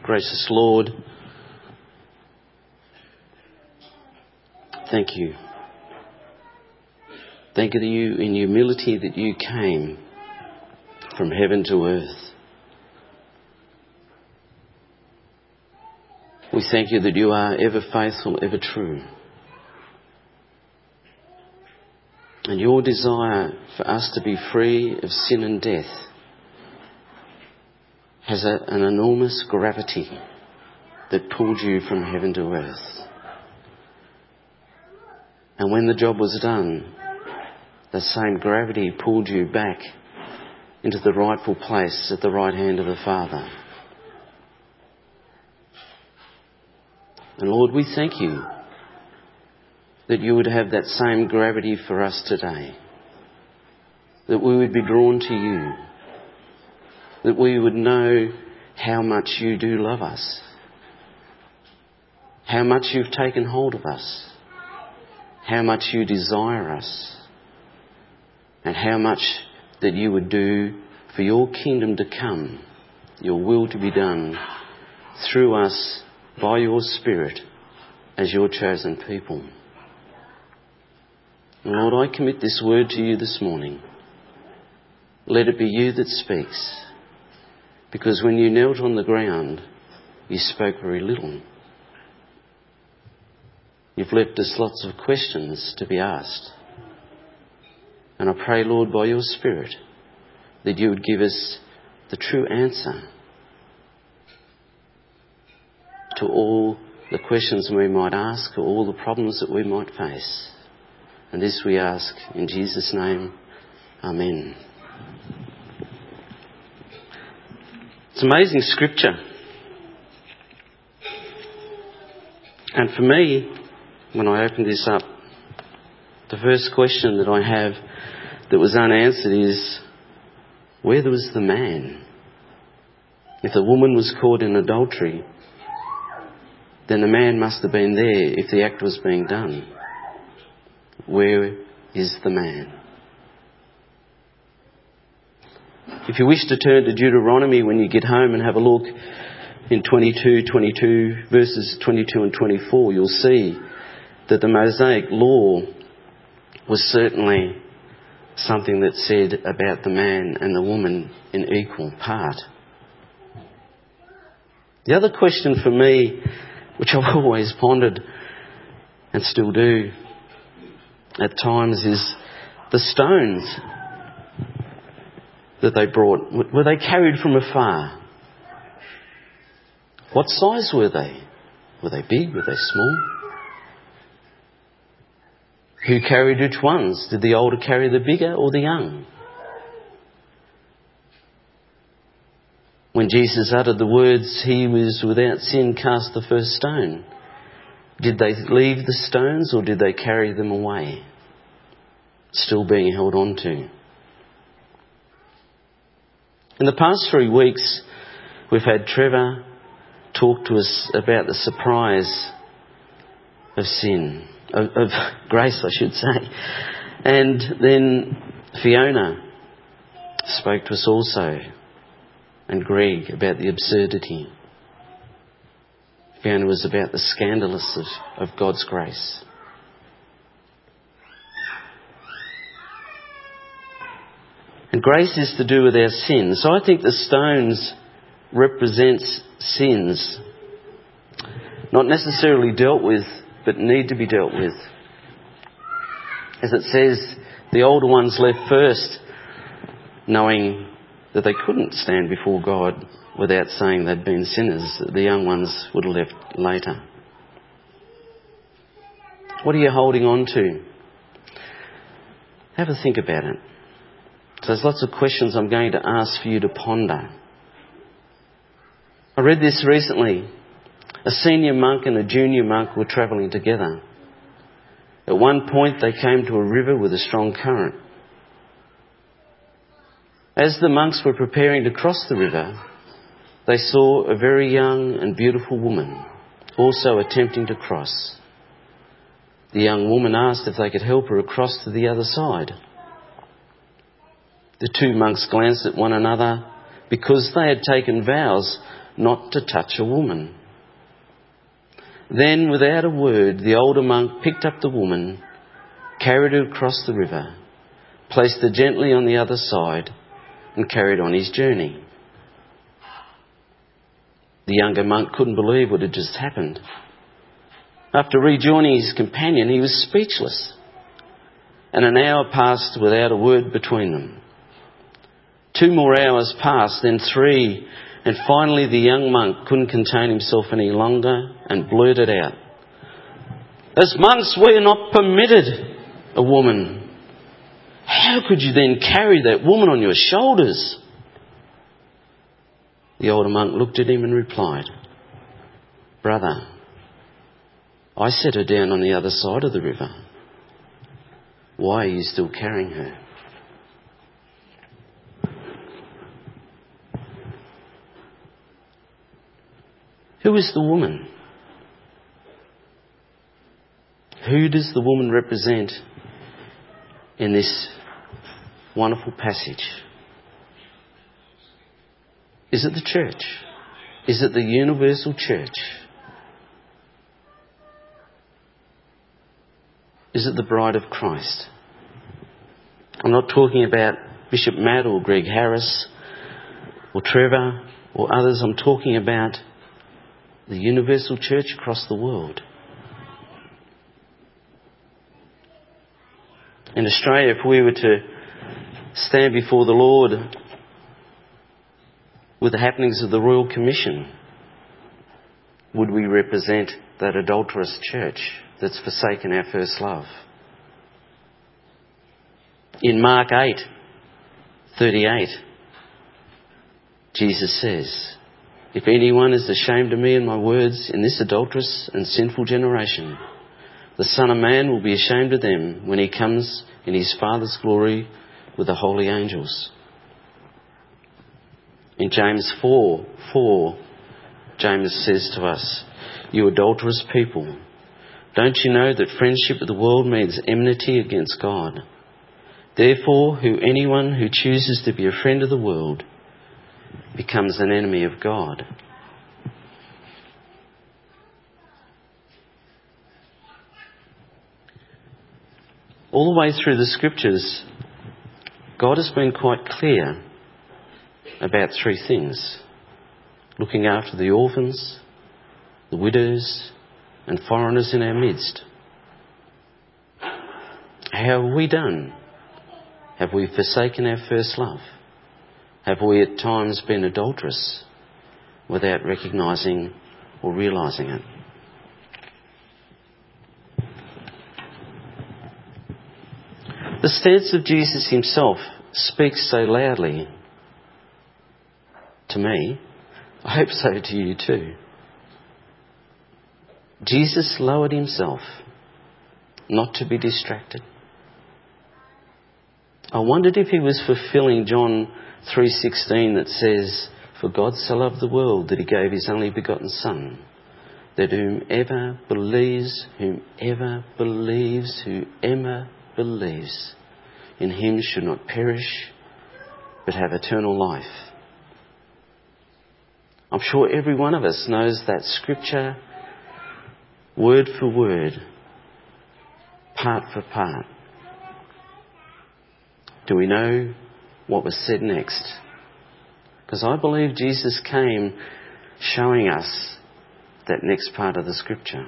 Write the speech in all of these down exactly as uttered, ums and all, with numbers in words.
Gracious Lord, thank you. Thank you that you, in humility, that you came from heaven to earth. We thank you that you are ever faithful, ever true. And your desire for us to be free of sin and death has a, an enormous gravity that pulled you from heaven to earth. And when the job was done, the same gravity pulled you back into the rightful place at the right hand of the Father. And Lord, we thank you that you would have that same gravity for us today. That we would be drawn to you. That we would know how much you do love us. How much you've taken hold of us. How much you desire us. And how much that you would do for your kingdom to come, your will to be done through us by your Spirit as your chosen people. And Lord, I commit this word to you this morning. Let it be you that speaks. Because when you knelt on the ground, you spoke very little. You've left us lots of questions to be asked. And I pray, Lord, by your Spirit, that you would give us the true answer to all the questions we might ask or all the problems that we might face. And this we ask in Jesus' name. Amen. It's amazing scripture. And for me, when I opened this up, the first question that I have that was unanswered is, where was the man? If the woman was caught in adultery, then the man must have been there if the act was being done. Where is the man? If you wish to turn to Deuteronomy when you get home and have a look in twenty-two, twenty-two, verses twenty-two and twenty-four, you'll see that the Mosaic law was certainly something that said about the man and the woman in equal part. The other question for me, which I've always pondered and still do at times, is the stones that they brought. Were they carried from afar? What size were they? Were they big? Were they small? Who carried which ones? Did the older carry the bigger or the young? When Jesus uttered the words, "He was without sin, cast the first stone," did they leave the stones or did they carry them away? Still being held on to. In the past three weeks, we've had Trevor talk to us about the surprise of sin. Of, of grace, I should say. And then Fiona spoke to us also, and Greg about the absurdity. Fiona was about the scandalous of, of God's grace. And grace is to do with our sins. So I think the stones represents sins, not necessarily dealt with, but need to be dealt with. As it says, the older ones left first, knowing that they couldn't stand before God without saying they'd been sinners. The young ones would have left later. What are you holding on to? Have a think about it. So there's lots of questions I'm going to ask for you to ponder. I read this recently. A senior monk and a junior monk were travelling together. At one point they came to a river with a strong current. As the monks were preparing to cross the river, they saw a very young and beautiful woman also attempting to cross. The young woman asked if they could help her across to the other side. The two monks glanced at one another. Because they had taken vows not to touch a woman." Then, without a word, the older monk picked up the woman, carried her across the river, placed her gently on the other side, and carried on his journey. The younger monk couldn't believe what had just happened. After rejoining his companion, he was speechless, and an hour passed without a word between them. Two more hours passed, then three, and finally the young monk couldn't contain himself any longer and blurted out, "As monks we are not permitted a woman. How could you then carry that woman on your shoulders?" The older monk looked at him and replied, "Brother, I set her down on the other side of the river. Why are you still carrying her?" Who is the woman? Who does the woman represent in this wonderful passage? Is it the church? Is it the universal church? Is it the bride of Christ? I'm not talking about Bishop Matt or Greg Harris or Trevor or others. I'm talking about the universal church across the world. In Australia, if we were to stand before the Lord with the happenings of the Royal Commission, would we represent that adulterous church that's forsaken our first love? In Mark eight thirty-eight, Jesus says, "If anyone is ashamed of me and my words in this adulterous and sinful generation, the Son of Man will be ashamed of them when he comes in his Father's glory with the holy angels." In James four four, James says to us, "You adulterous people, don't you know that friendship with the world means enmity against God? Therefore, who anyone who chooses to be a friend of the world becomes an enemy of God." All the way through the scriptures, God has been quite clear about three things: looking after the orphans, the widows, and foreigners in our midst. How have we done? Have we forsaken our first love? Have we at times been adulterous without recognising or realising it? The stance of Jesus himself speaks so loudly to me. I hope so to you too. Jesus lowered himself not to be distracted. I wondered if he was fulfilling John three sixteen that says, "For God so loved the world that he gave his only begotten Son, that whomever believes, whomever believes, whoever believes in him should not perish, but have eternal life." I'm sure every one of us knows that scripture word for word, part for part. Do we know what was said next? Because I believe Jesus came showing us that next part of the scripture.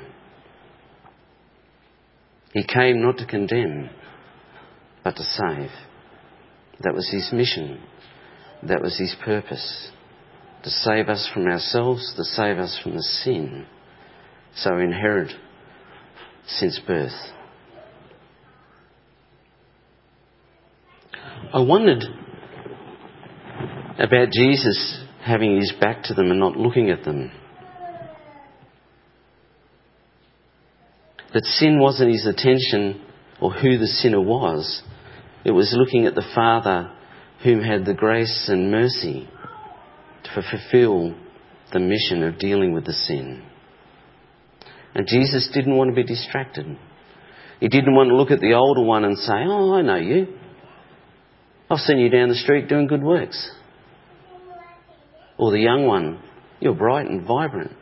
He came not to condemn, but to save. That was his mission. That was his purpose. To save us from ourselves, to save us from the sin so inherent since birth. I wondered about Jesus having his back to them and not looking at them. That sin wasn't his attention or who the sinner was. It was looking at the Father whom had the grace and mercy to fulfill the mission of dealing with the sin. And Jesus didn't want to be distracted. He didn't want to look at the older one and say, "Oh, I know you. I've seen you down the street doing good works." Or the young one You're bright and vibrant.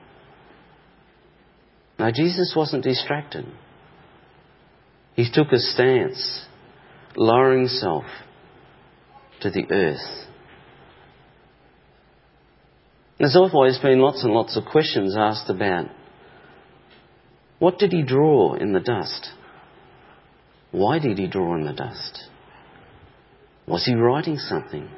No, Jesus wasn't distracted. He took a stance, lowering himself to the earth. There's always been lots and lots of questions asked about what did he draw in the dust? Why did he draw in the dust? Was he writing something?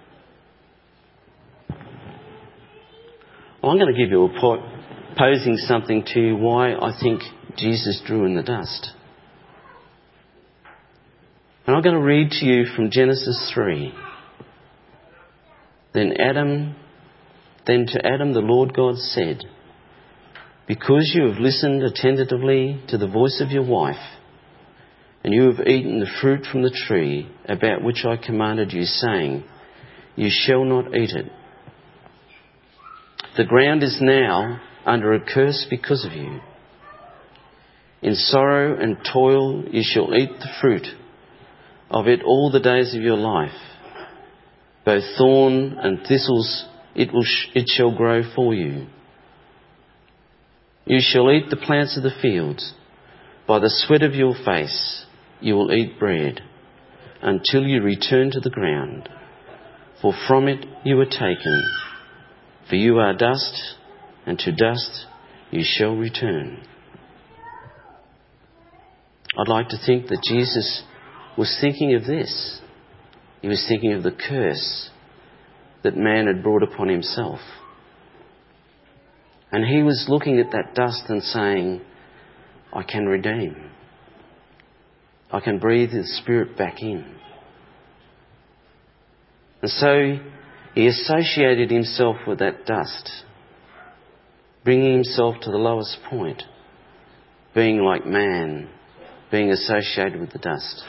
Well, I'm going to give you a po- posing something to you why I think Jesus drew in the dust. And I'm going to read to you from Genesis three. Then Adam, then to Adam the Lord God said, because you have listened attentively to the voice of your wife, and you have eaten the fruit from the tree about which I commanded you, saying, you shall not eat it. The ground is now under a curse because of you. In sorrow and toil you shall eat the fruit of it all the days of your life. Both thorn and thistles it will sh- it shall grow for you. You shall eat the plants of the fields. By the sweat of your face you will eat bread until you return to the ground. For from it you were taken. For you are dust, and to dust you shall return. I'd like to think that Jesus was thinking of this. He was thinking of the curse that man had brought upon himself. And he was looking at that dust and saying, I can redeem. I can breathe the Spirit back in. And so he associated himself with that dust, bringing himself to the lowest point, being like man, being associated with the dust.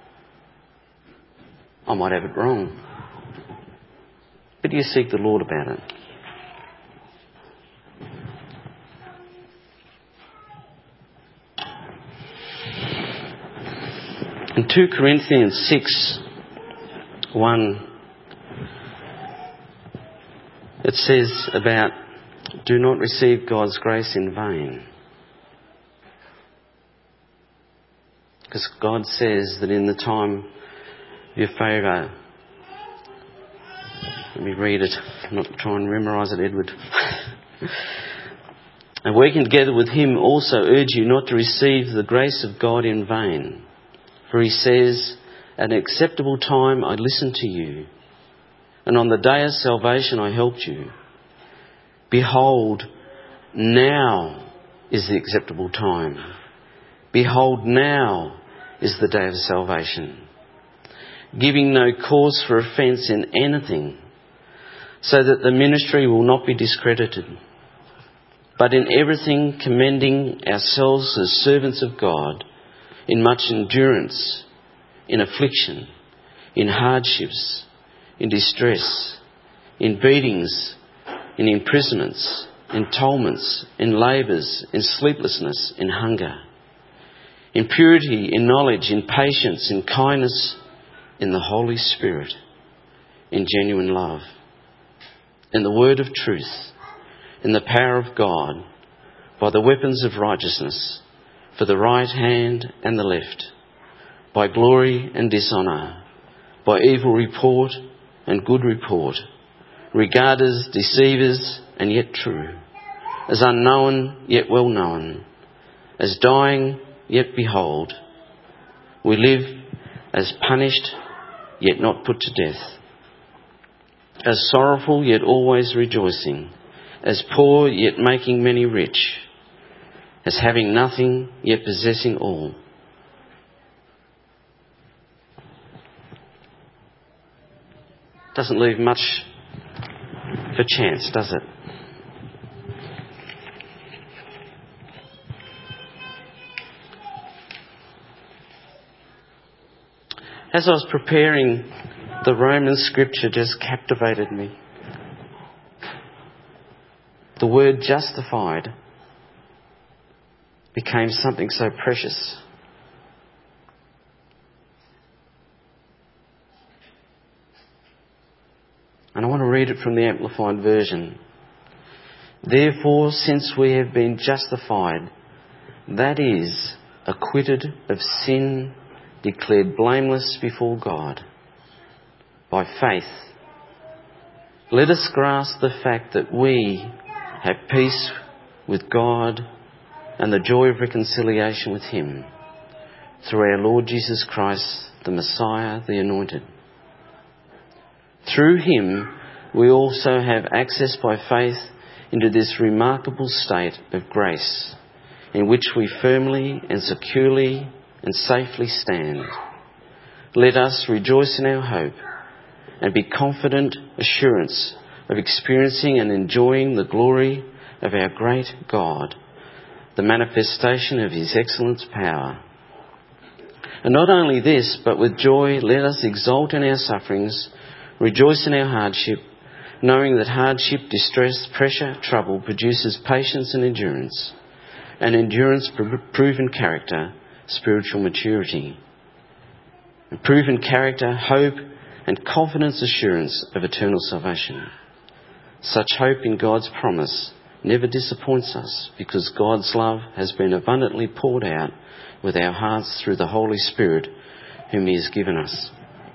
I might have it wrong, but you seek the Lord about it. In two Corinthians six, one, it says about, do not receive God's grace in vain. Because God says that in the time of your favour, let me read it, I'm not trying to memorise it, Edward. And working together with him also urge you not to receive the grace of God in vain. For he says, at an acceptable time I listened to you, and on the day of salvation I helped you. Behold, now is the acceptable time. Behold, now is the day of salvation. Giving no cause for offence in anything, so that the ministry will not be discredited. But in everything commending ourselves as servants of God, in much endurance, in affliction, in hardships, in distress, in beatings, in imprisonments, in torments, in labours, in sleeplessness, in hunger, in purity, in knowledge, in patience, in kindness, in the Holy Spirit, in genuine love, in the word of truth, in the power of God, by the weapons of righteousness, for the right hand and the left, by glory and dishonour, by evil report and good report, regarders, deceivers, and yet true, as unknown, yet well known, as dying, yet behold, we live as punished, yet not put to death, as sorrowful, yet always rejoicing, as poor, yet making many rich, as having nothing, yet possessing all. Doesn't leave much for chance, does it? As I was preparing, the Roman scripture just captivated me. The word justified became something so precious. And I want to read it from the Amplified Version. Therefore, since we have been justified, that is, acquitted of sin, declared blameless before God, by faith, let us grasp the fact that we have peace with God and the joy of reconciliation with Him through our Lord Jesus Christ, the Messiah, the Anointed. Through Him, we also have access by faith into this remarkable state of grace in which we firmly and securely and safely stand. Let us rejoice in our hope and be confident assurance of experiencing and enjoying the glory of our great God, the manifestation of His excellent power. And not only this, but with joy let us exult in our sufferings, rejoice in our hardship, knowing that hardship, distress, pressure, trouble produces patience and endurance, and endurance proven character, spiritual maturity, and proven character, hope, and confidence assurance of eternal salvation. Such hope in God's promise never disappoints us, because God's love has been abundantly poured out with our hearts through the Holy Spirit whom He has given us.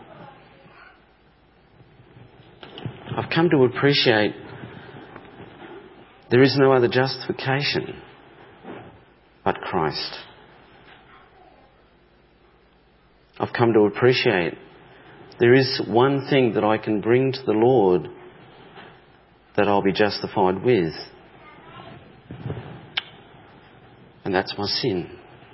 I've come to appreciate there is no other justification but Christ. I've come to appreciate there is one thing that I can bring to the Lord that I'll be justified with, and that's my sin.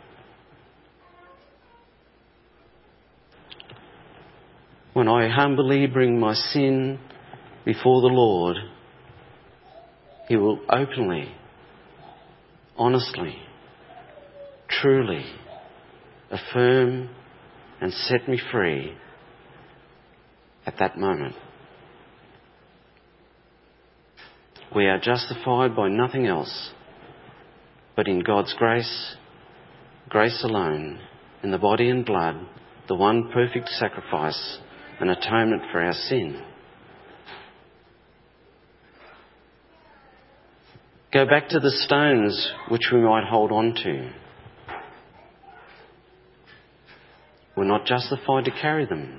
When I humbly bring my sin before the Lord, He will openly, honestly, truly affirm and set me free at that moment. We are justified by nothing else but in God's grace, grace alone, in the body and blood, the one perfect sacrifice and atonement for our sin. Go back to the stones which we might hold on to. We're not justified to carry them.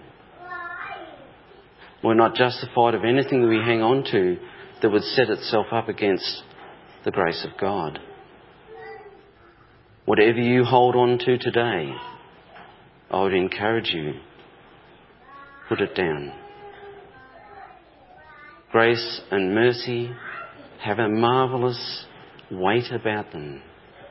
We're not justified of anything that we hang on to that would set itself up against the grace of God. Whatever you hold on to today, I would encourage you, put it down. Grace and mercy have a marvellous weight about them.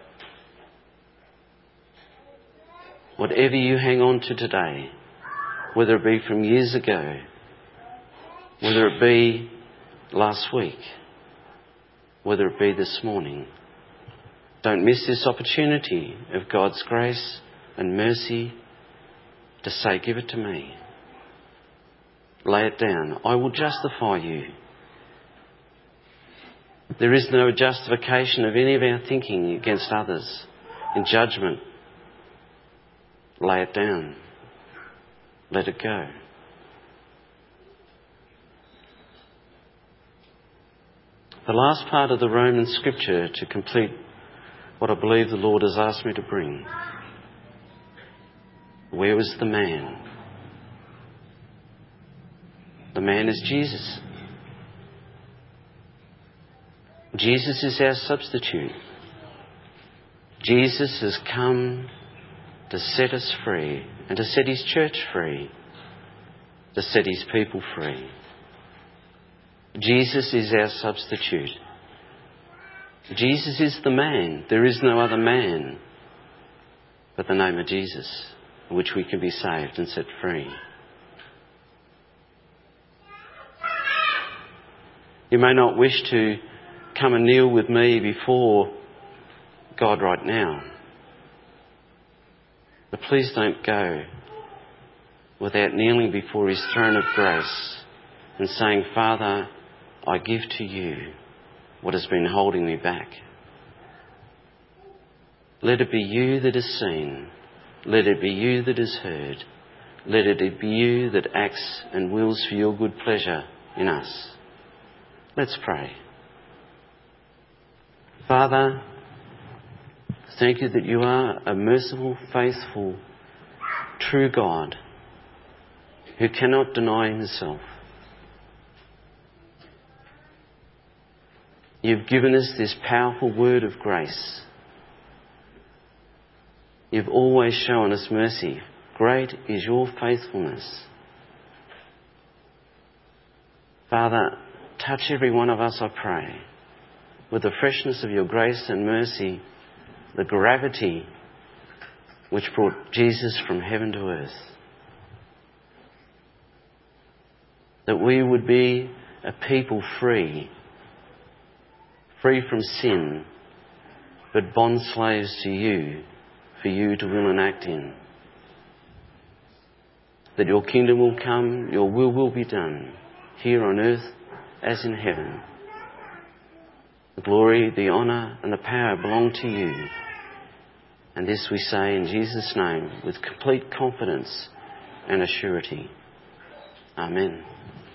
Whatever you hang on to today, whether it be from years ago, whether it be last week, whether it be this morning, don't miss this opportunity of God's grace and mercy to say, give it to me. Lay it down. I will justify you. There is no justification of any of our thinking against others in judgment. Lay it down. Let it go. The last part of the Roman scripture to complete what I believe the Lord has asked me to bring. Where was the man? The man is Jesus. Jesus is our substitute. Jesus has come to set us free and to set His church free, to set His people free. Jesus is our substitute. Jesus is the man. There is no other man but the name of Jesus, in which we can be saved and set free. You may not wish to come and kneel with me before God right now, but please don't go without kneeling before His throne of grace and saying, Father, I give to you what has been holding me back. Let it be you that is seen. Let it be you that is heard. Let it be you that acts and wills for your good pleasure in us. Let's pray. Father, thank you that you are a merciful, faithful, true God who cannot deny himself. You've given us this powerful word of grace. You've always shown us mercy. Great is your faithfulness. Father, touch every one of us, I pray, with the freshness of your grace and mercy, the gravity which brought Jesus from heaven to earth. That we would be a people free, free from sin, but bond slaves to you, for you to will and act in. That your kingdom will come, your will will be done, here on earth as in heaven. The glory, the honour and the power belong to you. And this we say in Jesus' name with complete confidence and assurity. Amen.